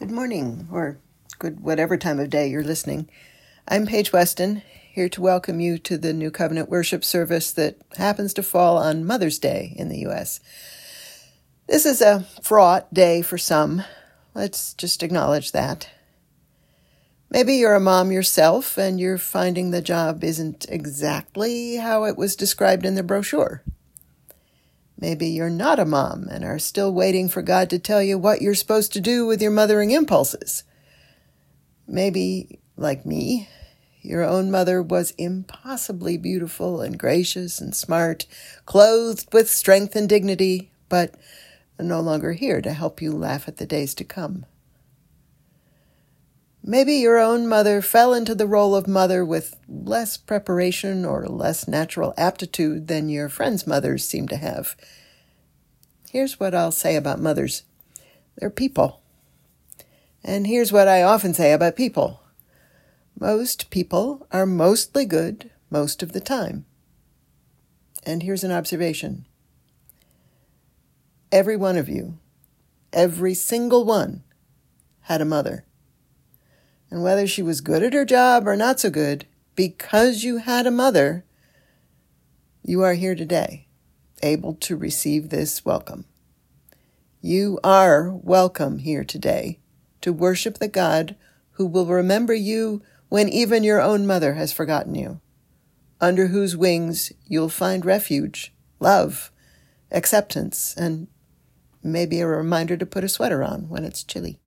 Good morning, or good whatever time of day you're listening. I'm Paige Weston, here to welcome you to the New Covenant worship service that happens to fall on Mother's Day in the U.S. This is a fraught day for some. Let's just acknowledge that. Maybe you're a mom yourself and you're finding the job isn't exactly how it was described in the brochure. Maybe you're not a mom and are still waiting for God to tell you what you're supposed to do with your mothering impulses. Maybe, like me, your own mother was impossibly beautiful and gracious and smart, clothed with strength and dignity, but no longer here to help you laugh at the days to come. Maybe your own mother fell into the role of mother with less preparation or less natural aptitude than your friends' mothers seem to have. Here's what I'll say about mothers. They're people. And here's what I often say about people. Most people are mostly good most of the time. And here's an observation. Every one of you, every single one, had a mother. And whether she was good at her job or not so good, because you had a mother, you are here today, able to receive this welcome. You are welcome here today to worship the God who will remember you when even your own mother has forgotten you, under whose wings you'll find refuge, love, acceptance, and maybe a reminder to put a sweater on when it's chilly.